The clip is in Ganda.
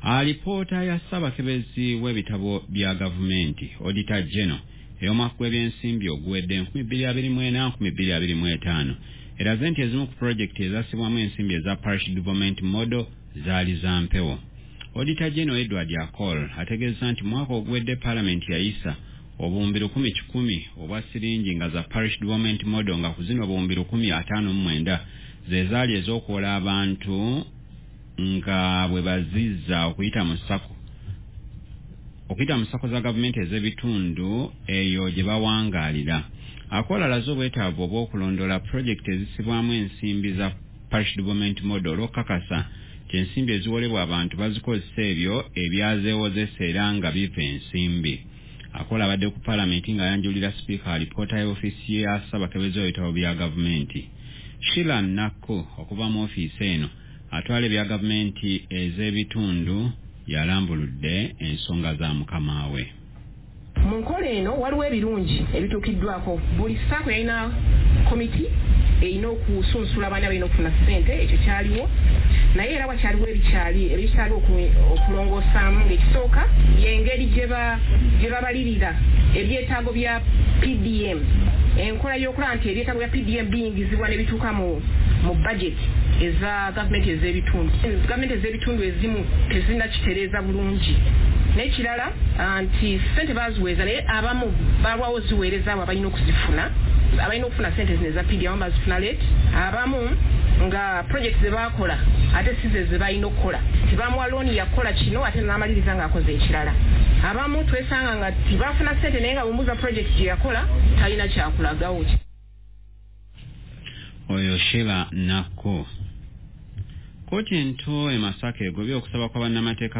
Alipoota ya Ssaabakebezi w'ebitabo bya gavumenti Auditor General ey'omwaka gw'ebyensimbi oguwedde 2024-2025 eraze nti ezimu ku pulojekiti ezassibwamu ensimbi eza Parish Development Model zaali za mpewo. Auditor General Edward Akol ategeeza nti mwaka oguwedde Paalamenti yayisa obuwumbi 1,100 obwa siringi nga za Parish Development Model nga ku zino obuwumbi 159 ze zaali ez'okuwola abantu nga bwe bazizza okuyita mu ssako za gavumenti ez'ebitundu eyo gye bawangaalira. Akola alaze obwetaavu obw'okulondoola pulojekiti ezisibwamu ensimbi za Parish Development Model olw'okukakasa nti ensimbi eziwolebwa abantu bazikozesa ebyo ebyazeewozesa era nga biva ensimbi. Akola abadde ku Paalamenti ng'ayanjulira Sipiika alipoota y'ofiisi ya Ssaabakebezi w'ebitabo bya gavumenti. Sheila Nakku okuva mu ofiisi eno atwala ebya gavumenti ez'ebitundu yalambuludde ensonga za mukama we. Mu nkola eno waliwo ebirungi ebituukiddwako. Buli ssaako yalina komiti erina okusunsula abaana balina okufuna ssente, ekyo kyaliwo. Naye era wakyaliwo ebikyaliwo okulongoosaamu. Ng'ekisooka y'engeri gye babalirira ebyetaago bya PDM. Enkola y'okulaba nti ebyetaago bya PDM biyingizibwa ne bituuka mu budget eza gavumenti ez'ebitundu. Gavumenti ez'ebitundu ezimu tezinnakitereeza bulungi. N'ekirala nti ssente baziweeza naye abamu balwawo ziweereza abo abalina okuzifuna. Abalina okufuna ssente zino eza PDM bazifuna late. Abamu nga project ze baakola ate si ze balina okukola. Tebamuwa looni yakola kino ate n'amaliriza ng'akoze ekirala. Abamu twesanga nga tibafuna ssente naye nga bumuuza project gye yakola talina kyakulagawo. Oyo Sheila Nakku. Kkooti ento e Masaka egobye okusaba kwa bannamateeka